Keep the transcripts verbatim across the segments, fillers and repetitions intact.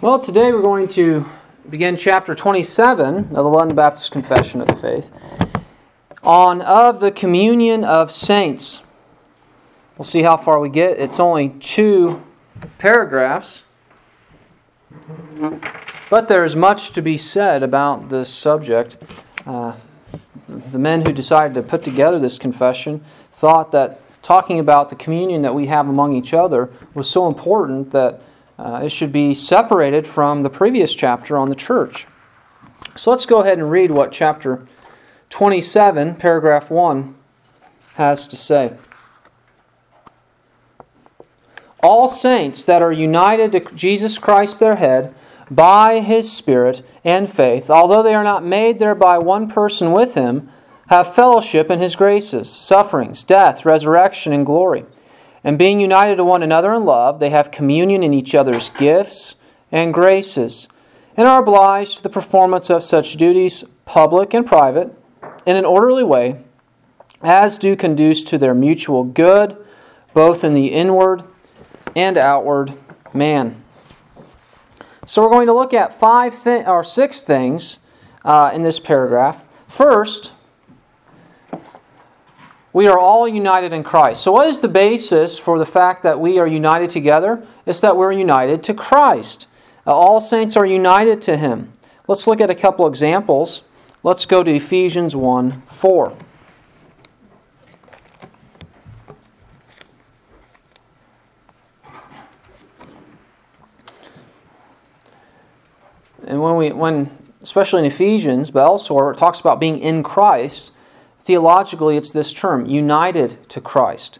Well, today we're going to begin chapter twenty-seven of the London Baptist Confession of the Faith on of the communion of saints. We'll see how far we get. It's only two paragraphs, but there's much to be said about this subject. Uh, the men who decided to put together this confession thought that talking about the communion that we have among each other was so important that Uh, it should be separated from the previous chapter on the church. So let's go ahead and read what chapter twenty-seven, paragraph one, has to say. All saints that are united to Jesus Christ their head by His Spirit and faith, although they are not made thereby one person with Him, have fellowship in His graces, sufferings, death, resurrection, and glory. And being united to one another in love, they have communion in each other's gifts and graces, and are obliged to the performance of such duties, public and private, in an orderly way, as do conduce to their mutual good, both in the inward and outward man. So we're going to look at five thi- or six things uh, in this paragraph. First, we are all united in Christ. So what is the basis for the fact that we are united together? It's that we're united to Christ. Uh, all saints are united to Him. Let's look at a couple examples. Let's go to Ephesians one four. And when we, when especially in Ephesians, but elsewhere, it talks about being in Christ. Theologically, it's this term, united to Christ.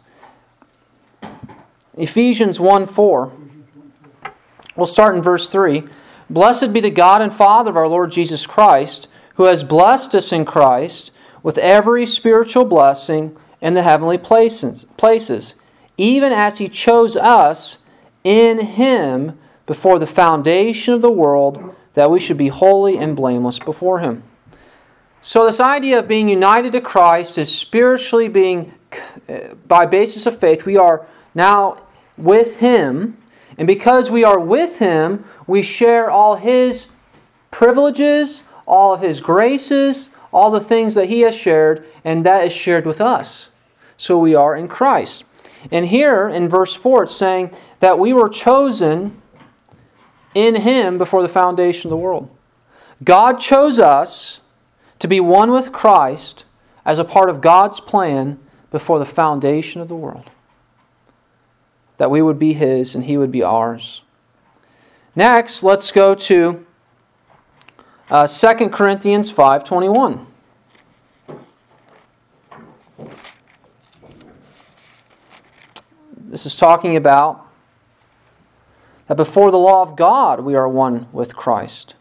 Ephesians one four. We'll start in verse three. Blessed be the God and Father of our Lord Jesus Christ, who has blessed us in Christ with every spiritual blessing in the heavenly places, places, even as He chose us in Him before the foundation of the world, that we should be holy and blameless before Him. So this idea of being united to Christ is spiritually being, by basis of faith, we are now with Him. And because we are with Him, we share all His privileges, all of His graces, all the things that He has shared, and that is shared with us. So we are in Christ. And here in verse four, it's saying that we were chosen in Him before the foundation of the world. God chose us to be one with Christ as a part of God's plan before the foundation of the world. That we would be His and He would be ours. Next, let's go to uh, Second Corinthians five twenty-one. This is talking about that before the law of God we are one with Christ.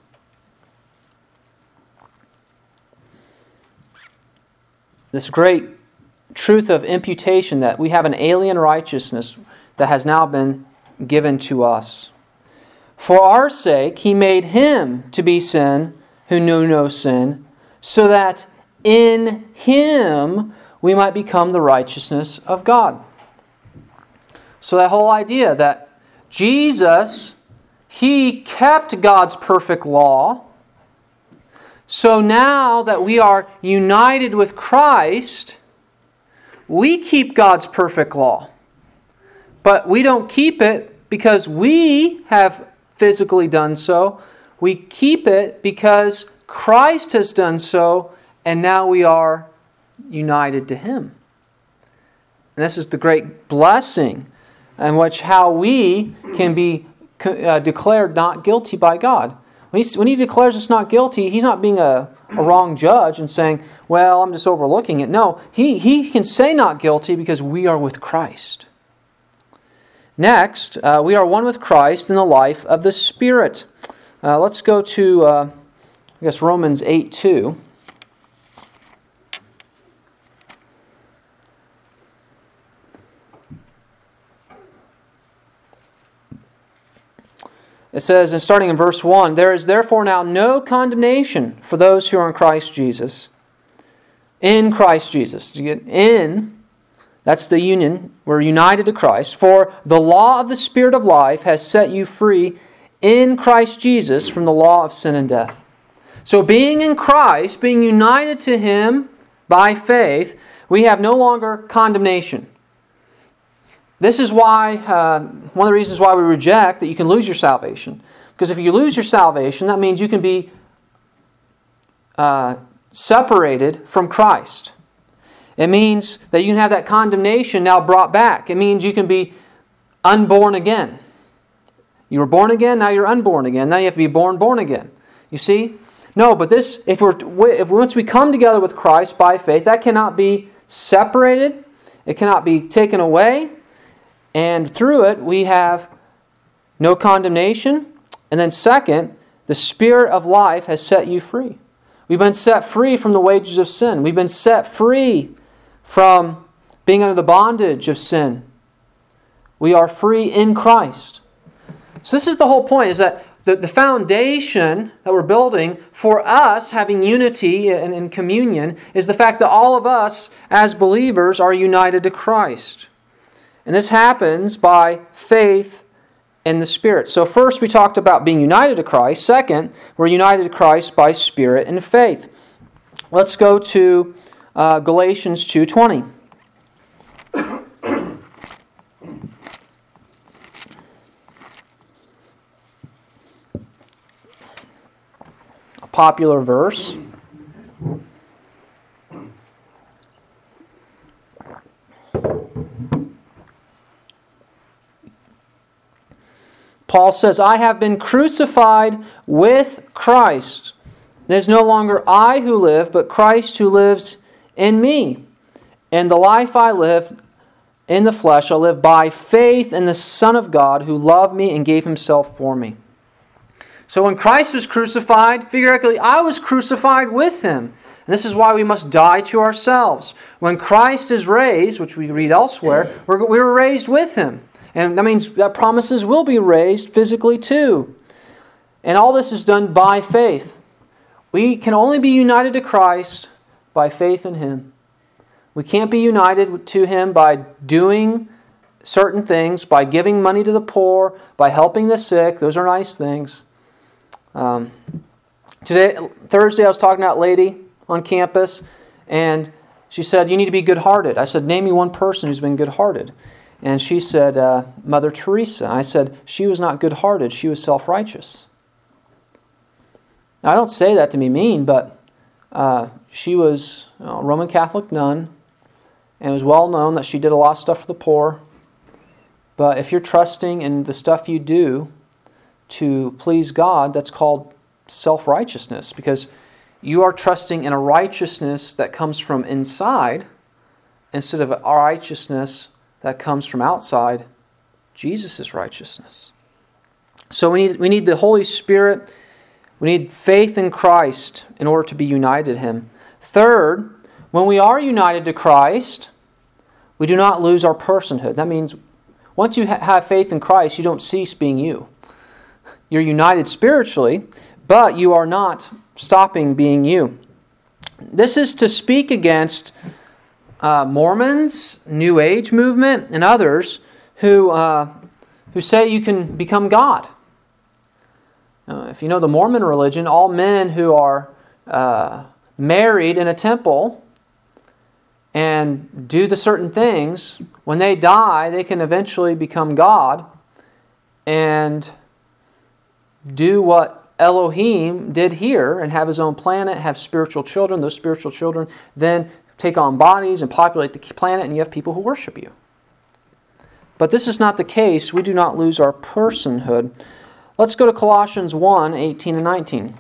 This great truth of imputation that we have an alien righteousness that has now been given to us. For our sake He made Him to be sin who knew no sin, so that in Him we might become the righteousness of God. So that whole idea that Jesus, He kept God's perfect law. So now that we are united with Christ, we keep God's perfect law. But we don't keep it because we have physically done so. We keep it because Christ has done so, and now we are united to Him. And this is the great blessing in which how we can be uh, declared not guilty by God. When he, when he declares us not guilty, He's not being a, a wrong judge and saying, well, I'm just overlooking it. No, he, he can say not guilty because we are with Christ. Next, uh, we are one with Christ in the life of the Spirit. Uh, let's go to, uh, I guess, Romans eight two. It says, and starting in verse one, there is therefore now no condemnation for those who are in Christ Jesus. In Christ Jesus. Did you get in? That's the union. We're united to Christ. For the law of the Spirit of life has set you free in Christ Jesus from the law of sin and death. So being in Christ, being united to Him by faith, we have no longer condemnation. This is why, uh, one of the reasons why we reject that you can lose your salvation. Because if you lose your salvation, that means you can be uh, separated from Christ. It means that you can have that condemnation now brought back. It means you can be unborn again. You were born again, now you're unborn again. Now you have to be born, born again. You see? No, but this, if we're, if once we come together with Christ by faith, that cannot be separated. It cannot be taken away. And through it, we have no condemnation. And then second, the Spirit of life has set you free. We've been set free from the wages of sin. We've been set free from being under the bondage of sin. We are free in Christ. So this is the whole point, is that the, the foundation that we're building for us having unity and, and communion is the fact that all of us as believers are united to Christ. And this happens by faith in the Spirit. So first we talked about being united to Christ. Second, we're united to Christ by Spirit and faith. Let's go to uh, Galatians two twenty. A popular verse. Paul says, I have been crucified with Christ. It is no longer I who live, but Christ who lives in me. And the life I live in the flesh, I live by faith in the Son of God who loved me and gave Himself for me. So when Christ was crucified, figuratively, I was crucified with Him. And this is why we must die to ourselves. When Christ is raised, which we read elsewhere, we're, we were raised with Him. And that means that promises will be raised physically too. And all this is done by faith. We can only be united to Christ by faith in Him. We can't be united to Him by doing certain things, by giving money to the poor, by helping the sick. Those are nice things. Um, today, Thursday, I was talking to that lady on campus, and she said, you need to be good-hearted. I said, name me one person who's been good-hearted. And she said, uh, Mother Teresa. I said, she was not good-hearted, she was self-righteous. Now, I don't say that to be mean, but uh, she was a Roman Catholic nun, and it was well known that she did a lot of stuff for the poor. But if you're trusting in the stuff you do to please God, that's called self-righteousness, because you are trusting in a righteousness that comes from inside instead of a righteousness that comes from outside, Jesus' righteousness. So we need, we need the Holy Spirit. We need faith in Christ in order to be united to Him. Third, when we are united to Christ, we do not lose our personhood. That means once you ha- have faith in Christ, you don't cease being you. You're united spiritually, but you are not stopping being you. This is to speak against Uh, Mormons, New Age movement, and others who uh, who say you can become God. Uh, if you know the Mormon religion, all men who are uh, married in a temple and do the certain things, when they die, they can eventually become God and do what Elohim did here and have His own planet, have spiritual children. Those spiritual children then take on bodies and populate the planet, and you have people who worship you. But this is not the case. We do not lose our personhood. Let's go to Colossians one, eighteen and nineteen.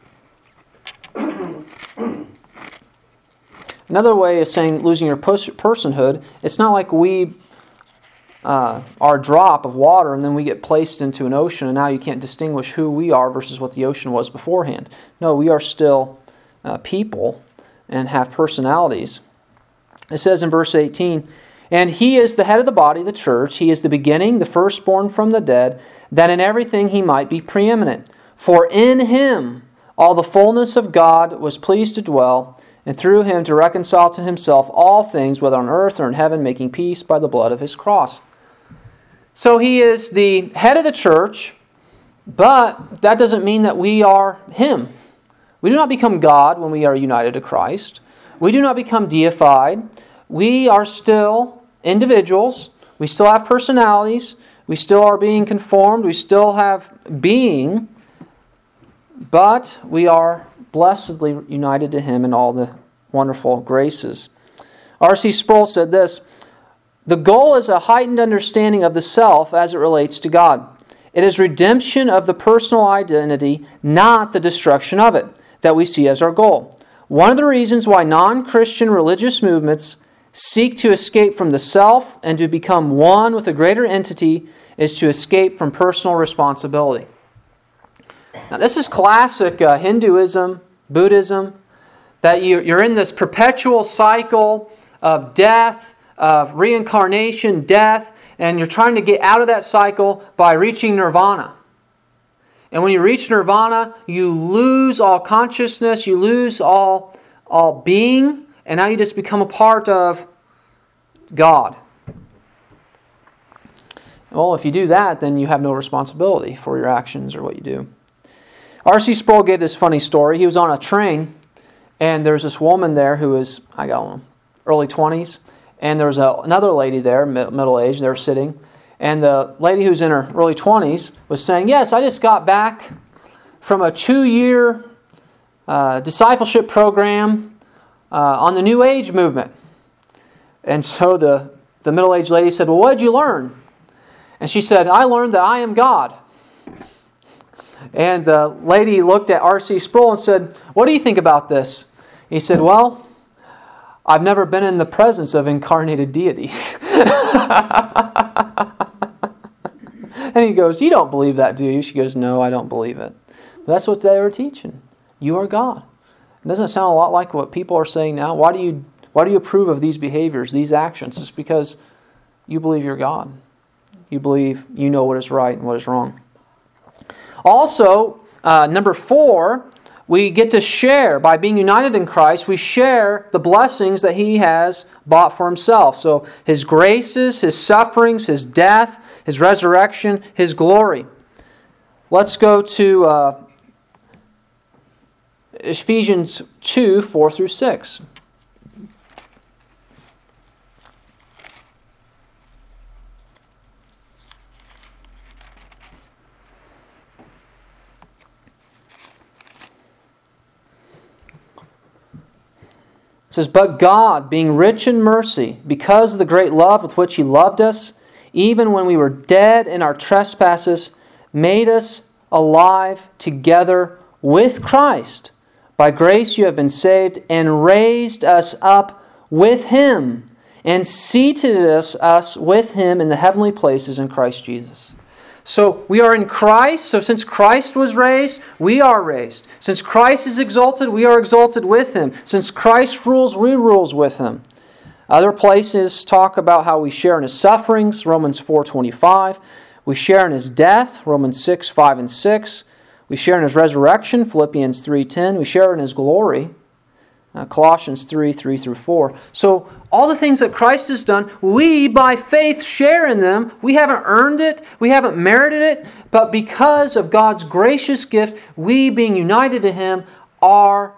Another way of saying losing your personhood, it's not like we uh, are a drop of water and then we get placed into an ocean and now you can't distinguish who we are versus what the ocean was beforehand. No, we are still uh, people and have personalities. It says in verse eighteen, and He is the head of the body, the church. He is the beginning, the firstborn from the dead, that in everything He might be preeminent. For in Him all the fullness of God was pleased to dwell, and through Him to reconcile to Himself all things, whether on earth or in heaven, making peace by the blood of His cross. So He is the head of the church, But that doesn't mean that we are Him. We do not become God when we are united to Christ. We do not become deified. We are still individuals. We still have personalities. We still are being conformed. We still have being. But we are blessedly united to Him in all the wonderful graces. R C Sproul said this, "The goal is a heightened understanding of the self as it relates to God. It is redemption of the personal identity, not the destruction of it, that we see as our goal. One of the reasons why non-Christian religious movements seek to escape from the self and to become one with a greater entity is to escape from personal responsibility." Now, this is classic uh, Hinduism, Buddhism, that you're in this perpetual cycle of death, of reincarnation, death, and you're trying to get out of that cycle by reaching nirvana. And when you reach nirvana, you lose all consciousness, you lose all, all being, and now you just become a part of God. Well, if you do that, then you have no responsibility for your actions or what you do. R C Sproul gave this funny story. He was on a train, and there's this woman there who was, I don't know, early twenties, and there was a, another lady there, middle age, they were sitting, and the lady who's in her early twenties was saying, "Yes, I just got back from a two-year uh, discipleship program uh, on the New Age movement." And so the, the middle-aged lady said, "Well, what did you learn?" And she said, "I learned that I am God." And the lady looked at R C Sproul and said, "What do you think about this?" He said, "Well, I've never been in the presence of incarnated deity." And he goes, "You don't believe that, do you?" She goes, "No, I don't believe it." But that's what they were teaching. You are God. Doesn't it sound a lot like what people are saying now? Why do you why do you approve of these behaviors, these actions? It's because you believe you're God. You believe you know what is right and what is wrong. Also, uh, number four, we get to share, by being united in Christ, we share the blessings that He has bought for Himself. So His graces, His sufferings, His death, His resurrection, His glory. Let's go to uh, Ephesians two, four through six. It says, "But God, being rich in mercy, because of the great love with which He loved us, even when we were dead in our trespasses, made us alive together with Christ. By grace you have been saved, and raised us up with Him, and seated us, us with Him in the heavenly places in Christ Jesus." So we are in Christ. So since Christ was raised, we are raised. Since Christ is exalted, we are exalted with Him. Since Christ rules, we rules with Him. Other places talk about how we share in His sufferings, Romans four twenty-five. We share in His death, Romans six, five and six. We share in His resurrection, Philippians three ten. We share in His glory, uh, Colossians three, three through four. So all the things that Christ has done, we by faith share in them. We haven't earned it. We haven't merited it. But because of God's gracious gift, we, being united to Him, are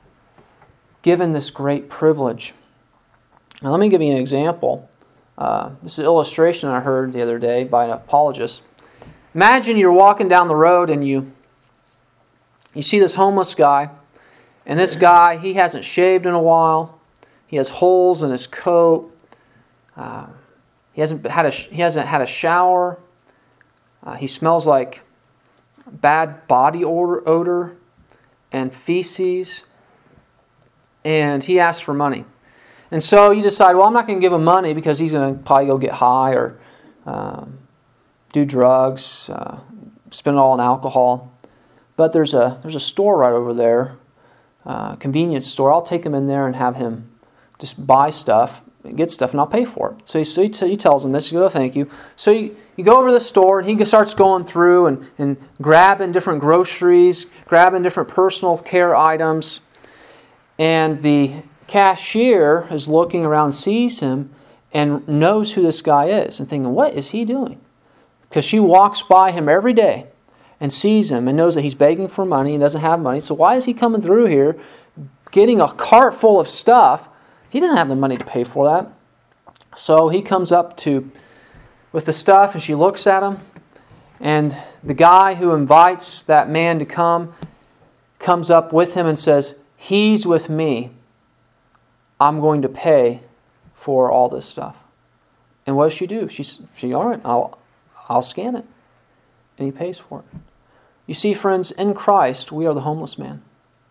given this great privilege. Now let me give you an example. Uh, this is an illustration I heard the other day by an apologist. Imagine you're walking down the road and you, you see this homeless guy. And this guy, he hasn't shaved in a while. He has holes in his coat. Uh, he hasn't had a he hasn't had a shower. Uh, he smells like bad body odor, odor and feces. And he asks for money. And so you decide, well, I'm not going to give him money because he's going to probably go get high or um, do drugs, uh, spend it all on alcohol. But there's a there's a store right over there, uh, convenience store. I'll take him in there and have him just buy stuff, get stuff, and I'll pay for it. So he, so he, t- he tells him this. He goes, "Oh, thank you." So you, you go over to the store, and he starts going through and, and grabbing different groceries, grabbing different personal care items. And the cashier is looking around, sees him, and knows who this guy is, and thinking, what is he doing? Because she walks by him every day. and sees him and knows that he's begging for money and doesn't have money. So why is he coming through here getting a cart full of stuff? He doesn't have the money to pay for that. So he comes up to with the stuff, and she looks at him, and the guy who invites that man to come comes up with him and says, "He's with me. I'm going to pay for all this stuff." And what does she do? She, she all right, I'll, I'll scan it. And he pays for it. You see, friends, in Christ, we are the homeless man.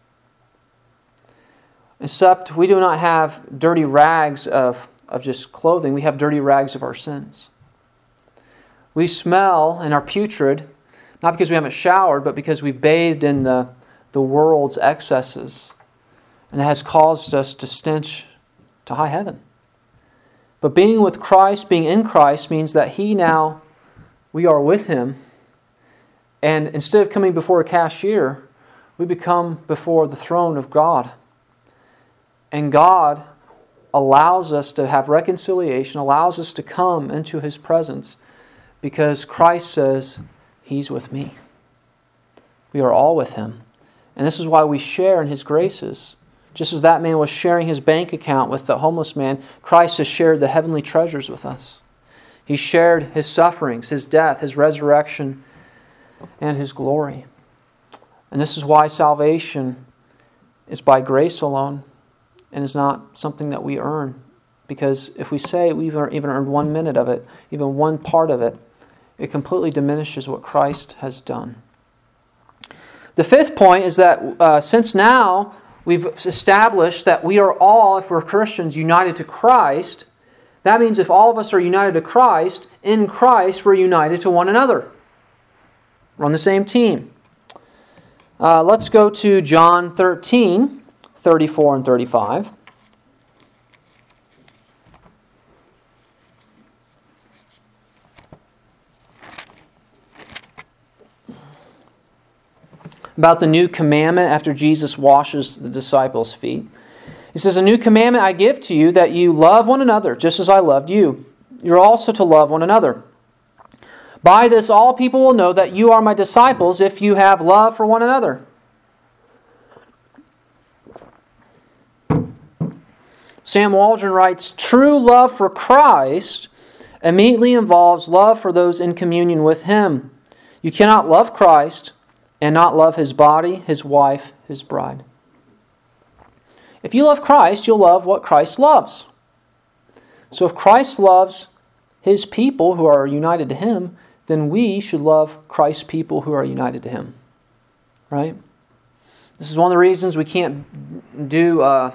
Except we do not have dirty rags of, of just clothing. We have dirty rags of our sins. We smell and are putrid, not because we haven't showered, but because we've bathed in the, the world's excesses. And that has caused us to stench to high heaven. But being with Christ, being in Christ, means that He now, we are with Him. And instead of coming before a cashier, we become before the throne of God. And God allows us to have reconciliation, allows us to come into His presence, because Christ says, He's with me. We are all with Him. And this is why we share in His graces. Just as that man was sharing his bank account with the homeless man, Christ has shared the heavenly treasures with us. He shared His sufferings, His death, His resurrection, and His glory. And this is why salvation is by grace alone and is not something that we earn. Because if we say we've even earned one minute of it, even one part of it, it completely diminishes what Christ has done. The fifth point is that uh, since now we've established that we are all, if we're Christians, united to Christ, that means if all of us are united to Christ, in Christ we're united to one another. We're on the same team. Uh, let's go to John thirteen, thirty-four and thirty-five. About the new commandment after Jesus washes the disciples' feet. He says, "A new commandment I give to you, that you love one another, just as I loved you. You're also to love one another. By this all people will know that you are my disciples, if you have love for one another." Sam Waldron writes, "True love for Christ immediately involves love for those in communion with Him. You cannot love Christ and not love His body, His wife, His bride." If you love Christ, you'll love what Christ loves. So if Christ loves His people who are united to Him, then we should love Christ's people who are united to Him. Right? This is one of the reasons we can't do uh,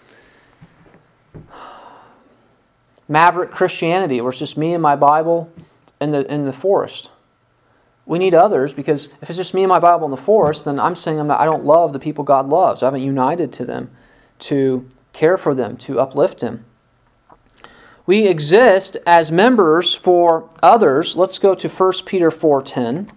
maverick Christianity, where it's just me and my Bible in the in the forest. We need others, because if it's just me and my Bible in the forest, then I'm saying I'm not, I don't love the people God loves. I haven't united to them to care for them, to uplift them. We exist as members for others. Let's go to First Peter four ten.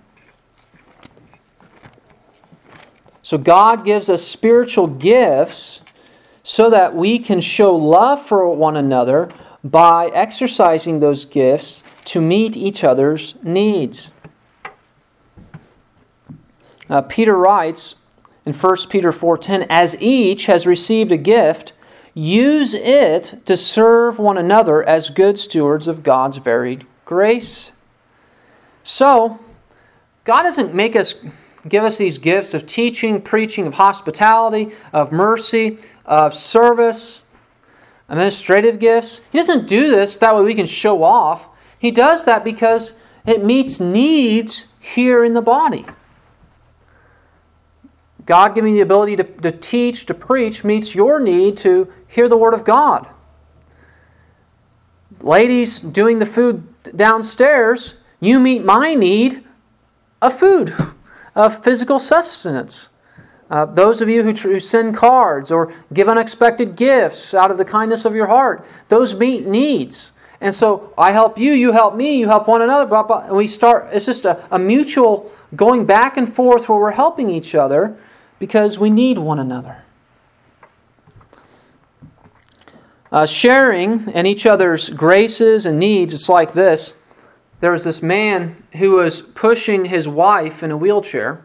So God gives us spiritual gifts so that we can show love for one another by exercising those gifts to meet each other's needs. Uh, Peter writes in First Peter four ten, "As each has received a gift, use it to serve one another as good stewards of God's varied grace." So, God doesn't make us, give us these gifts of teaching, preaching, of hospitality, of mercy, of service, administrative gifts. He doesn't do this that way we can show off. He does that because it meets needs here in the body. God giving the ability to, to teach, to preach, meets your need to hear the Word of God. Ladies doing the food downstairs, you meet my need of food, of physical sustenance. Uh, those of you who, tr- who send cards or give unexpected gifts out of the kindness of your heart, those meet needs. And so I help you, you help me, you help one another, blah, blah, and we start, it's just a, a mutual going back and forth where we're helping each other, because we need one another. Uh, sharing in each other's graces and needs, it's like this. there was this man who was pushing his wife in a wheelchair.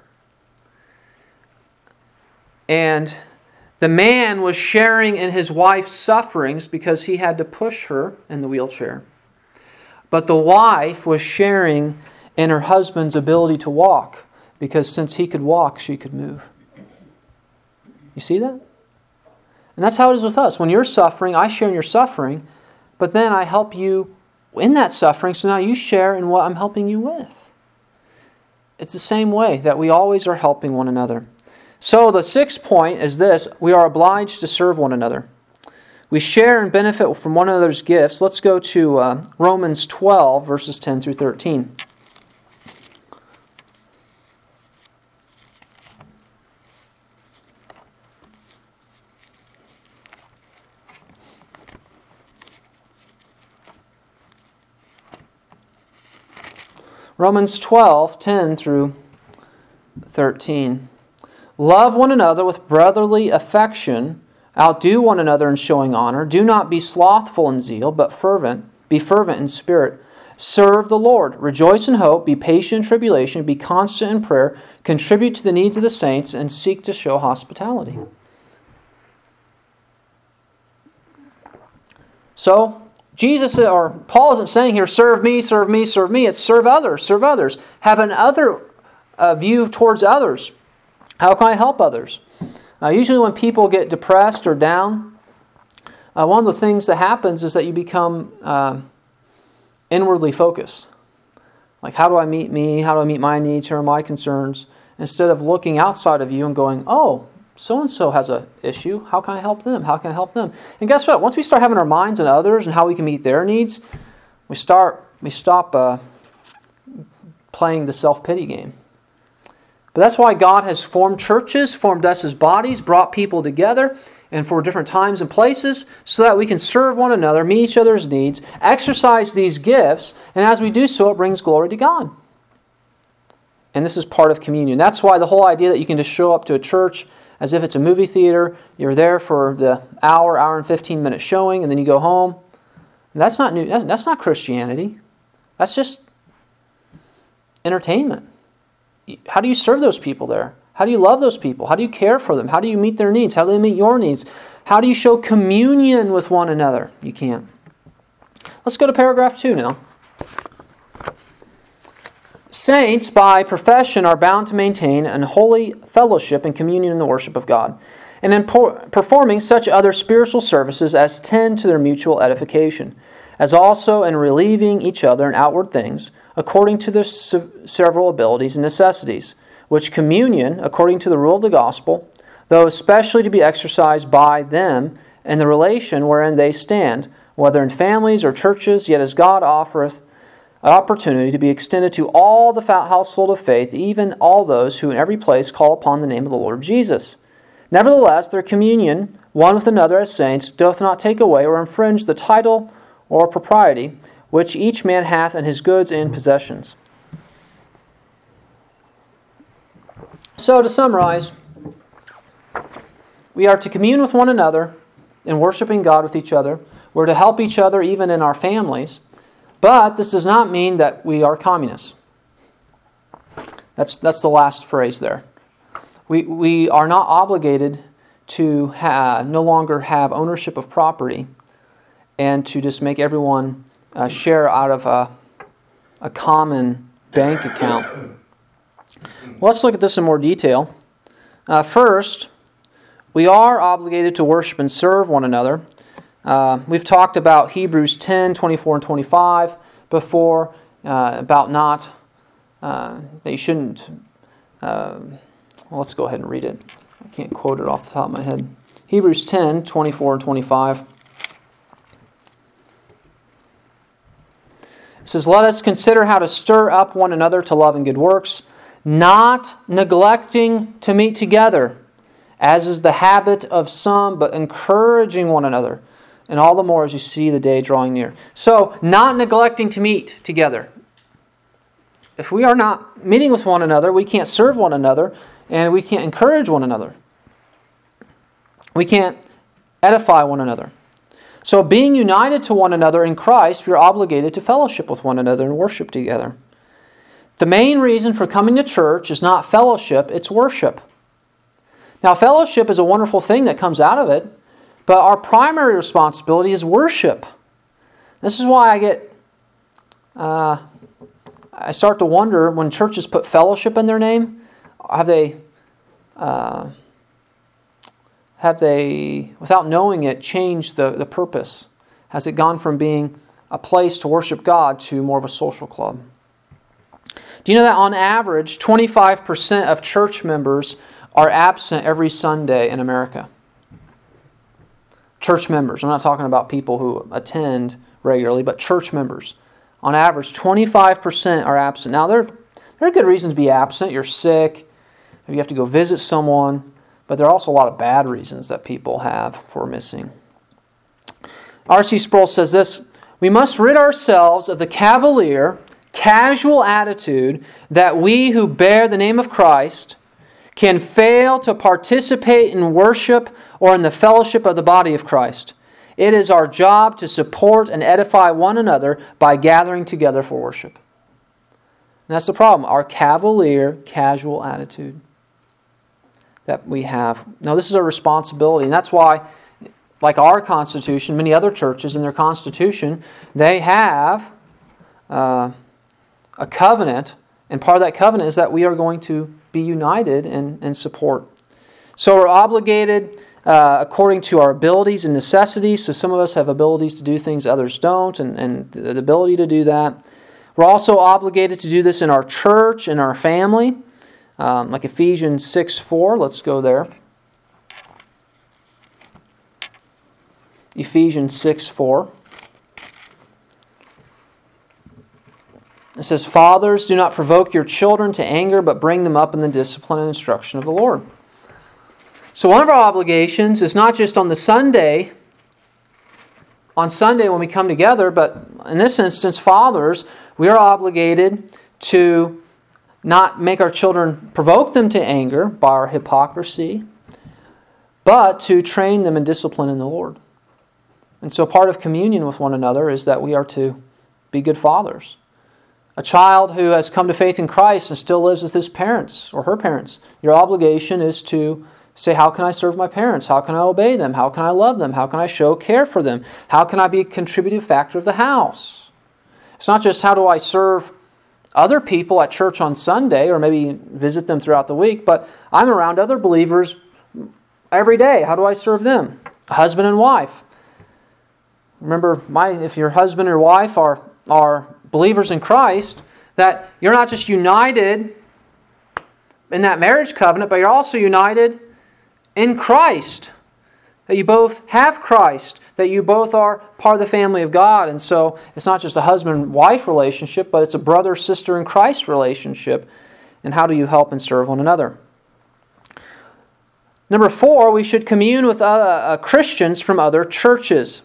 And the man was sharing in his wife's sufferings because he had to push her in the wheelchair. But the wife was sharing in her husband's ability to walk because since he could walk, she could move. You see that? And that's how it is with us. When you're suffering, I share in your suffering, but then I help you in that suffering, so now you share in what I'm helping you with. It's the same way that we always are helping one another. So the sixth point is this: we are obliged to serve one another. We share and benefit from one another's gifts. Let's go to uh, Romans twelve, verses ten through thirteen. Romans twelve, ten through thirteen. Love one another with brotherly affection. Outdo one another in showing honor. Do not be slothful in zeal, but fervent. Be fervent in spirit. Serve the Lord. Rejoice in hope. Be patient in tribulation. Be constant in prayer. Contribute to the needs of the saints, and seek to show hospitality. So, Jesus or Paul isn't saying here, serve me, serve me, serve me. It's serve others, serve others. Have an other uh, view towards others. How can I help others? Uh, usually when people get depressed or down, uh, one of the things that happens is that you become uh, inwardly focused. Like, how do I meet me? How do I meet my needs? Here are my concerns. Instead of looking outside of you and going, oh, so-and-so has an issue. How can I help them? How can I help them? And guess what? Once we start having our minds on others and how we can meet their needs, we start we stop uh, playing the self-pity game. But that's why God has formed churches, formed us as bodies, brought people together, and for different times and places, so that we can serve one another, meet each other's needs, exercise these gifts, and as we do so, it brings glory to God. And this is part of communion. That's why the whole idea that you can just show up to a church as if it's a movie theater, you're there for the hour, hour and fifteen minute showing, and then you go home. That's not new. That's, that's not Christianity. That's just entertainment. How do you serve those people there? How do you love those people? How do you care for them? How do you meet their needs? How do they meet your needs? How do you show communion with one another? You can't. Let's go to paragraph two now. Saints, by profession, are bound to maintain an holy fellowship and communion in the worship of God, and in por- performing such other spiritual services as tend to their mutual edification, as also in relieving each other in outward things, according to their se- several abilities and necessities, which communion, according to the rule of the gospel, though especially to be exercised by them in the relation wherein they stand, whether in families or churches, yet as God offereth an opportunity to be extended to all the household of faith, even all those who in every place call upon the name of the Lord Jesus. Nevertheless, their communion, one with another as saints, doth not take away or infringe the title or propriety which each man hath in his goods and possessions. So, to summarize, we are to commune with one another in worshiping God with each other. We're to help each other even in our families. But this does not mean that we are communists. That's that's the last phrase there. We we are not obligated to have, no longer have ownership of property and to just make everyone uh, share out of a, a common bank account. Well, let's look at this in more detail. Uh, first, we are obligated to worship and serve one another. Uh, we've talked about Hebrews ten, twenty-four and twenty-five before, uh, about not, uh, that you shouldn't, uh, well, let's go ahead and read it. I can't quote it off the top of my head. Hebrews ten, twenty-four and twenty-five. It says, let us consider how to stir up one another to love and good works, not neglecting to meet together, as is the habit of some, but encouraging one another, and all the more as you see the day drawing near. So, not neglecting to meet together. If we are not meeting with one another, we can't serve one another, and we can't encourage one another. We can't edify one another. So being united to one another in Christ, we are obligated to fellowship with one another and worship together. The main reason for coming to church is not fellowship, it's worship. Now, fellowship is a wonderful thing that comes out of it, but our primary responsibility is worship. This is why I get, uh, I start to wonder when churches put fellowship in their name, have they, uh, have they, without knowing it, changed the, the purpose? Has it gone from being a place to worship God to more of a social club? Do you know that on average, twenty-five percent of church members are absent every Sunday in America? Church members. I'm not talking about people who attend regularly, but church members. On average, twenty-five percent are absent. Now, there, there are good reasons to be absent. You're sick. You have to go visit someone. But there are also a lot of bad reasons that people have for missing. R C Sproul says this, "We must rid ourselves of the cavalier, casual attitude that we who bear the name of Christ can fail to participate in worship or in the fellowship of the body of Christ. It is our job to support and edify one another by gathering together for worship." And that's the problem, our cavalier, casual attitude that we have. Now, this is a responsibility, and that's why, like our Constitution, many other churches in their Constitution, they have uh, a covenant, and part of that covenant is that we are going to be united and, and support. So we're obligated uh, according to our abilities and necessities. So some of us have abilities to do things others don't, and, and the ability to do that. We're also obligated to do this in our church, in our family, um, like Ephesians six four. Let's go there. Ephesians six four. It says, "Fathers, do not provoke your children to anger, but bring them up in the discipline and instruction of the Lord." So one of our obligations is not just on the Sunday, on Sunday when we come together, but in this instance, fathers, we are obligated to not make our children, provoke them to anger by our hypocrisy, but to train them in discipline in the Lord. And so part of communion with one another is that we are to be good fathers. A child who has come to faith in Christ and still lives with his parents or her parents, your obligation is to say, how can I serve my parents? How can I obey them? How can I love them? How can I show care for them? How can I be a contributive factor of the house? It's not just how do I serve other people at church on Sunday or maybe visit them throughout the week, but I'm around other believers every day. How do I serve them? Husband and wife. Remember, my if your husband or wife are, are believers in Christ, that you're not just united in that marriage covenant, but you're also united in Christ. That you both have Christ, that you both are part of the family of God. And so it's not just a husband-wife relationship, but it's a brother-sister in Christ relationship. And how do you help and serve one another? Number four, we should commune with uh, uh, Christians from other churches.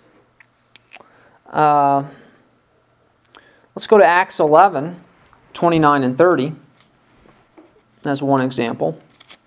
Uh, let's go to Acts eleven, twenty-nine and thirty as one example.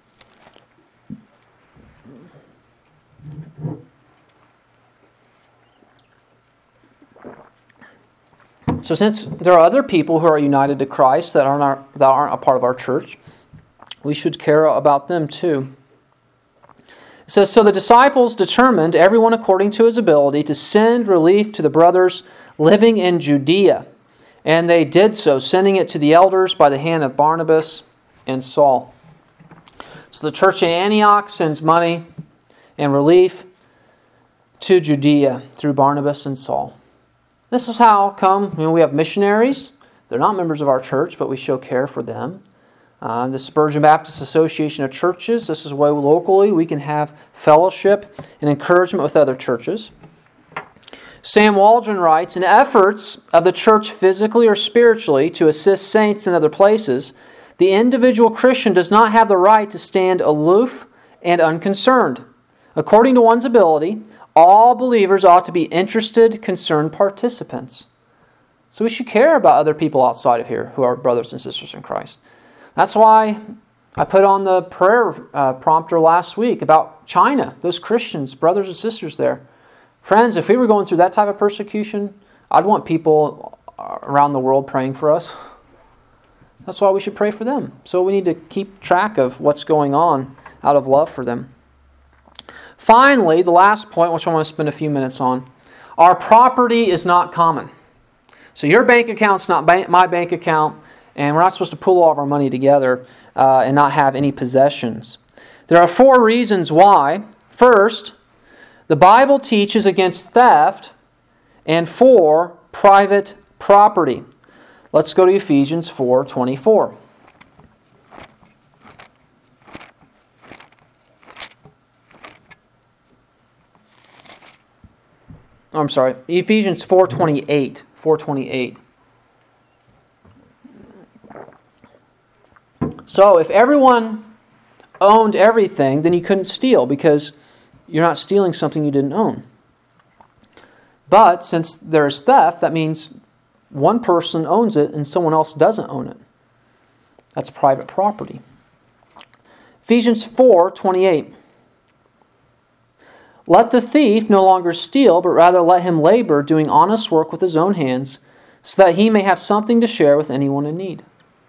So since there are other people who are united to Christ that aren't, our, that aren't a part of our church, we should care about them too. It says, "So the disciples determined, everyone according to his ability, to send relief to the brothers living in Judea. And they did so, sending it to the elders by the hand of Barnabas and Saul." So the church in Antioch sends money and relief to Judea through Barnabas and Saul. This is how come you know, we have missionaries. They're not members of our church, but we show care for them. Uh, the Spurgeon Baptist Association of Churches, this is why locally we can have fellowship and encouragement with other churches. Sam Waldron writes, "In efforts of the church physically or spiritually to assist saints in other places, the individual Christian does not have the right to stand aloof and unconcerned. According to one's ability, all believers ought to be interested, concerned participants." So we should care about other people outside of here who are brothers and sisters in Christ. That's why I put on the prayer uh, prompter last week about China, those Christians, brothers and sisters there. Friends, if we were going through that type of persecution, I'd want people around the world praying for us. That's why we should pray for them. So we need to keep track of what's going on out of love for them. Finally, the last point, which I want to spend a few minutes on, our property is not common. So your bank account's not ba- my bank account, and we're not supposed to pool all of our money together uh, and not have any possessions. There are four reasons why. First, the Bible teaches against theft, and four, private property. Let's go to Ephesians four twenty-four. Oh, I'm sorry, Ephesians four twenty-eight. four twenty-eight. So if everyone owned everything, then you couldn't steal because you're not stealing something you didn't own. But since there is theft, that means one person owns it and someone else doesn't own it. That's private property. Ephesians four twenty-eight. Let the thief no longer steal, but rather let him labor, doing honest work with his own hands, so that he may have something to share with anyone in need.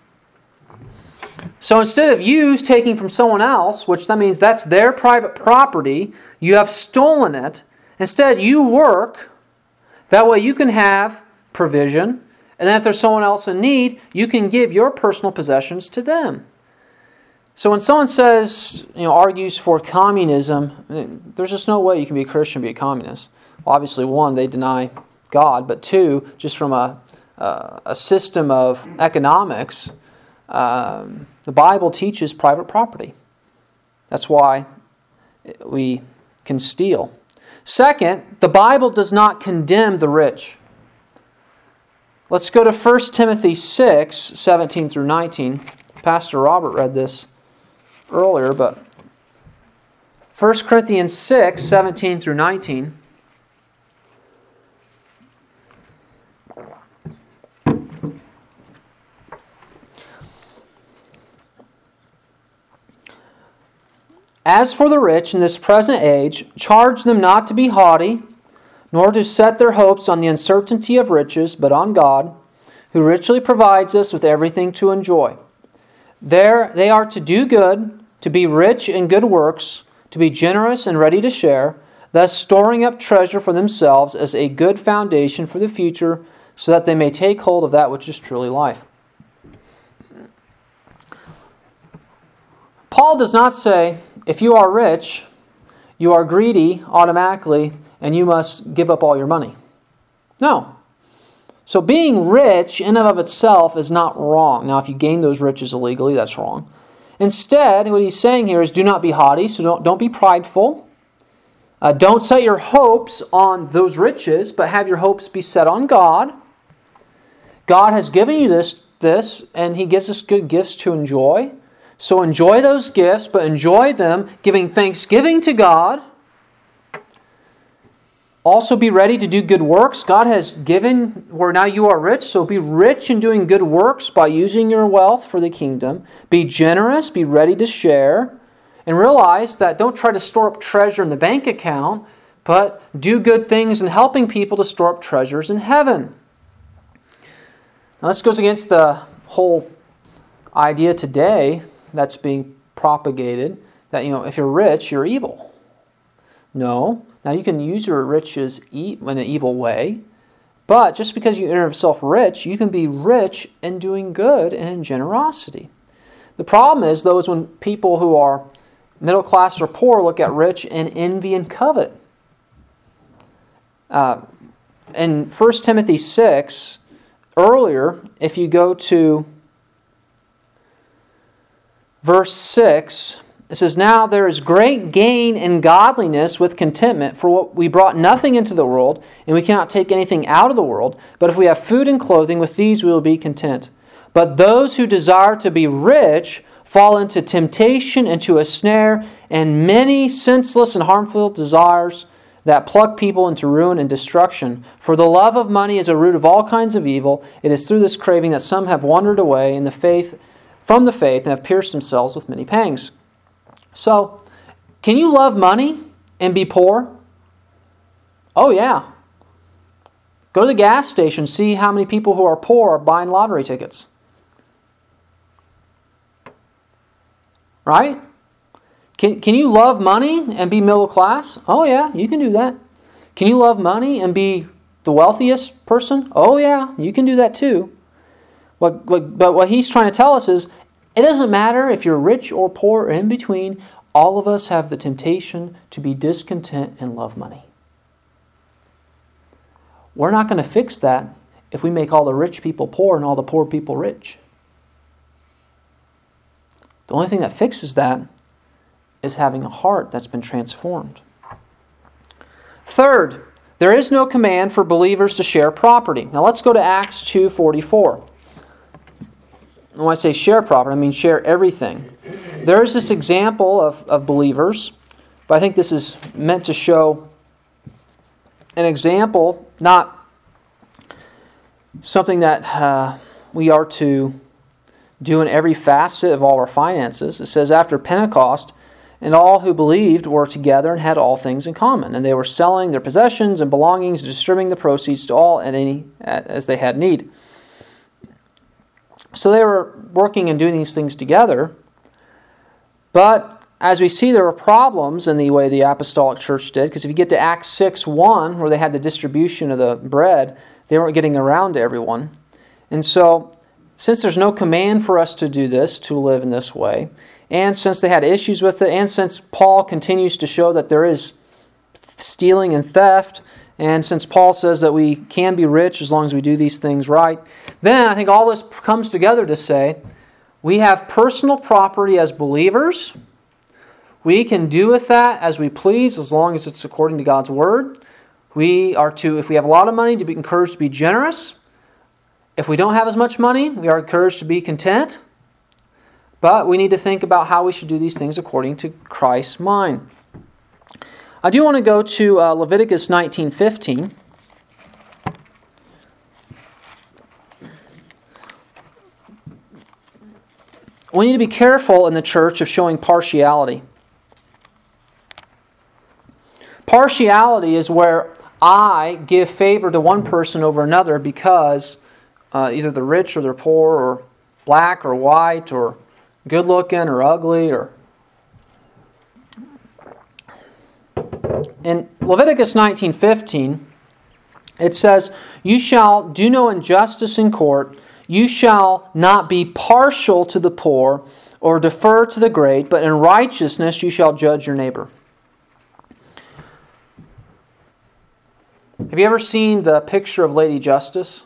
So instead of you taking from someone else, which that means that's their private property, you have stolen it. Instead, you work. That way you can have provision. And then if there's someone else in need, you can give your personal possessions to them. So when someone says, you know, argues for communism, there's just no way you can be a Christian and be a communist. Well, obviously, one, they deny God, but two, just from a uh, a system of economics, um, the Bible teaches private property. That's why we can steal. Second, the Bible does not condemn the rich. Let's go to First Timothy six, seventeen through nineteen. Pastor Robert read this earlier, but First Corinthians six, seventeen through nineteen. As for the rich in this present age, charge them not to be haughty, nor to set their hopes on the uncertainty of riches, but on God, who richly provides us with everything to enjoy. There they are to do good, to be rich in good works, to be generous and ready to share, thus storing up treasure for themselves as a good foundation for the future, so that they may take hold of that which is truly life. Paul does not say, if you are rich, you are greedy automatically, and you must give up all your money. No. So being rich in and of itself is not wrong. Now, if you gain those riches illegally, that's wrong. Instead, what he's saying here is do not be haughty, so don't, don't be prideful. Uh, don't set your hopes on those riches, but have your hopes be set on God. God has given you this, this, and He gives us good gifts to enjoy. So enjoy those gifts, but enjoy them giving thanksgiving to God. Also be ready to do good works. God has given where now you are rich, so be rich in doing good works by using your wealth for the kingdom. Be generous, be ready to share, and realize that don't try to store up treasure in the bank account, but do good things in helping people to store up treasures in heaven. Now this goes against the whole idea today that's being propagated that, you know, if you're rich, you're evil. No. Now you can use your riches in an evil way, but just because you enter yourself rich, you can be rich in doing good and in generosity. The problem is, though, is when people who are middle class or poor look at rich and envy and covet. Uh, in First Timothy six, earlier, if you go to verse six, it says, now there is great gain in godliness with contentment, for what we brought nothing into the world, and we cannot take anything out of the world. But if we have food and clothing, with these we will be content. But those who desire to be rich fall into temptation, into a snare, and many senseless and harmful desires that pluck people into ruin and destruction. For the love of money is a root of all kinds of evil. It is through this craving that some have wandered away in the faith from the faith and have pierced themselves with many pangs. So, can you love money and be poor? Oh yeah. Go to the gas station, see how many people who are poor are buying lottery tickets. Right? Can, can you love money and be middle class? Oh yeah, you can do that. Can you love money and be the wealthiest person? Oh yeah, you can do that too. What, what, but what he's trying to tell us is, it doesn't matter if you're rich or poor or in between, all of us have the temptation to be discontent and love money. We're not going to fix that if we make all the rich people poor and all the poor people rich. The only thing that fixes that is having a heart that's been transformed. Third, there is no command for believers to share property. Now let's go to Acts two forty-four. When I say share property, I mean share everything. There's this example of, of believers, but I think this is meant to show an example, not something that uh, we are to do in every facet of all our finances. It says, after Pentecost, and all who believed were together and had all things in common. And they were selling their possessions and belongings, distributing the proceeds to all and any as they had need. So they were working and doing these things together. But as we see, there were problems in the way the apostolic church did. Because if you get to Acts six one, where they had the distribution of the bread, they weren't getting around to everyone. And so, since there's no command for us to do this, to live in this way, and since they had issues with it, and since Paul continues to show that there is stealing and theft, and since Paul says that we can be rich as long as we do these things right, then I think all this comes together to say we have personal property as believers. We can do with that as we please as long as it's according to God's Word. We are to, if we have a lot of money, to be encouraged to be generous. If we don't have as much money, we are encouraged to be content. But we need to think about how we should do these things according to Christ's mind. I do want to go to uh, Leviticus nineteen fifteen. We need to be careful in the church of showing partiality. Partiality is where I give favor to one person over another because uh, either they're rich or they're poor or black or white or good looking or ugly. Or in Leviticus nineteen fifteen, it says, "You shall do no injustice in court. You shall not be partial to the poor or defer to the great, but in righteousness you shall judge your neighbor." Have you ever seen the picture of Lady Justice?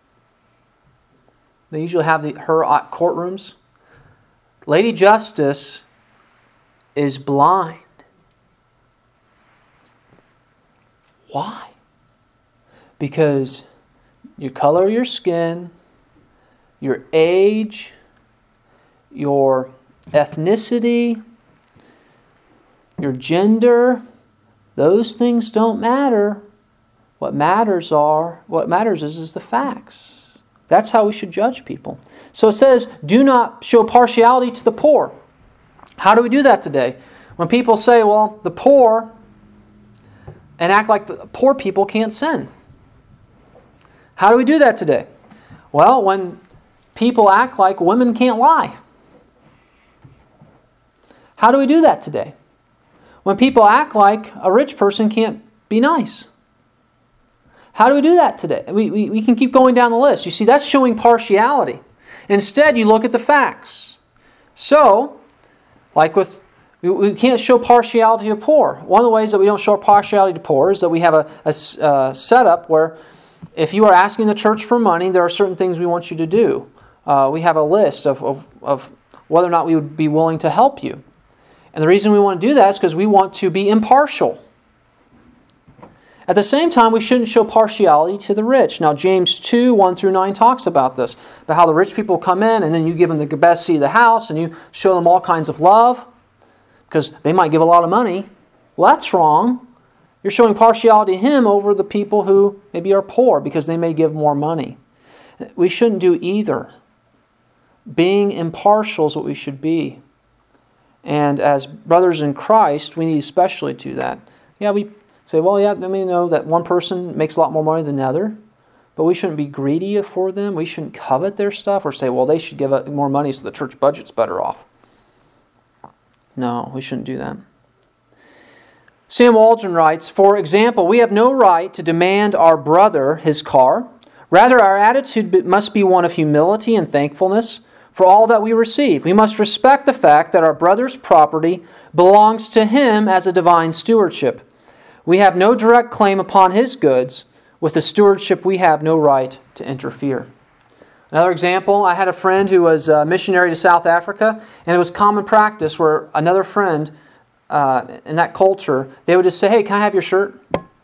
They usually have the, her courtrooms. Lady Justice is blind. Why? Because your color of your skin, your age, your ethnicity, your gender, those things don't matter. What matters are, what matters is, is the facts. That's how we should judge people. So it says, do not show partiality to the poor. How do we do that today? When people say, well, the poor, and act like the poor people can't sin. How do we do that today? Well, when people act like women can't lie. How do we do that today? When people act like a rich person can't be nice. How do we do that today? We, we, we can keep going down the list. You see, that's showing partiality. Instead, you look at the facts. So, like with, we, we can't show partiality to poor. One of the ways that we don't show partiality to poor is that we have a, a uh, setup where if you are asking the church for money, there are certain things we want you to do. Uh, we have a list of, of, of whether or not we would be willing to help you. And the reason we want to do that is because we want to be impartial. At the same time, we shouldn't show partiality to the rich. Now, James two, one through nine talks about this, about how the rich people come in and then you give them the best seat of the house and you show them all kinds of love because they might give a lot of money. Well, that's wrong. You're showing partiality to him over the people who maybe are poor because they may give more money. We shouldn't do either. Being impartial is what we should be. And as brothers in Christ, we need especially to do that. Yeah, we Say, well, yeah, I mean, you know that one person makes a lot more money than the other, but we shouldn't be greedy for them. We shouldn't covet their stuff or say, well, they should give up more money so the church budget's better off. No, we shouldn't do that. Sam Waldron writes, for example, we have no right to demand our brother his car. Rather, our attitude must be one of humility and thankfulness for all that we receive. We must respect the fact that our brother's property belongs to him as a divine stewardship. We have no direct claim upon his goods. With the stewardship, we have no right to interfere. Another example, I had a friend who was a missionary to South Africa, and it was common practice where another friend uh, in that culture, they would just say, hey, can I have your shirt?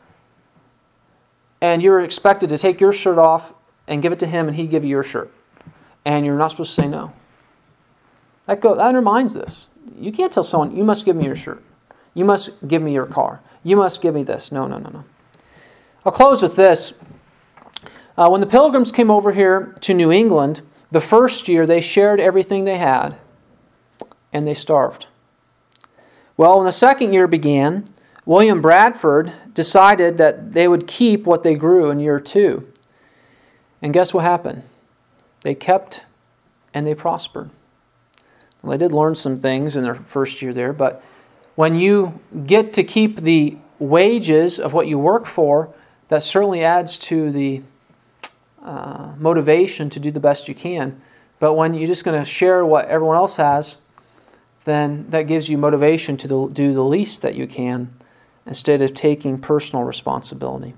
And you're expected to take your shirt off and give it to him, and he'd give you your shirt. And you're not supposed to say no. That, go, that undermines this. You can't tell someone, you must give me your shirt. You must give me your car. You must give me this. No, no, no, no. I'll close with this. Uh, when the Pilgrims came over here to New England, the first year they shared everything they had, and they starved. Well, when the second year began, William Bradford decided that they would keep what they grew in year two. And guess what happened? They kept and they prospered. Well, they did learn some things in their first year there, but when you get to keep the wages of what you work for, that certainly adds to the uh, motivation to do the best you can. But when you're just going to share what everyone else has, then that gives you motivation to do the least that you can instead of taking personal responsibility.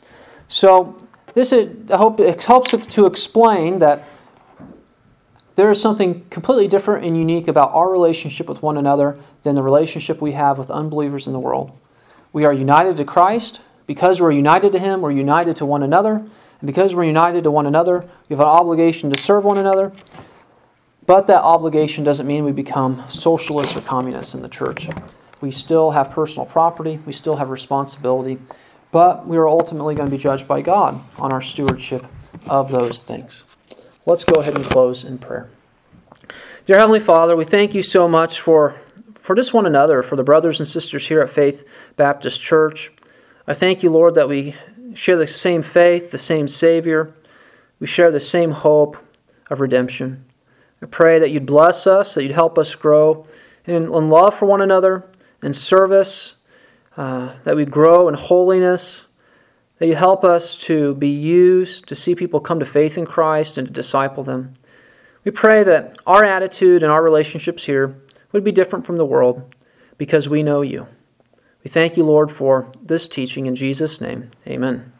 So this is, I hope it helps to explain that there is something completely different and unique about our relationship with one another than the relationship we have with unbelievers in the world. We are united to Christ. Because we're united to Him, we're united to one another. And because we're united to one another, we have an obligation to serve one another. But that obligation doesn't mean we become socialists or communists in the church. We still have personal property. We still have responsibility. But we are ultimately going to be judged by God on our stewardship of those things. Let's go ahead and close in prayer. Dear Heavenly Father, we thank you so much for, for just one another, for the brothers and sisters here at Faith Baptist Church. I thank you, Lord, that we share the same faith, the same Savior. We share the same hope of redemption. I pray that you'd bless us, that you'd help us grow in, in love for one another, in service, uh, that we'd grow in holiness, that you help us to be used to see people come to faith in Christ and to disciple them. We pray that our attitude and our relationships here would be different from the world because we know you. We thank you, Lord, for this teaching in Jesus' name. Amen.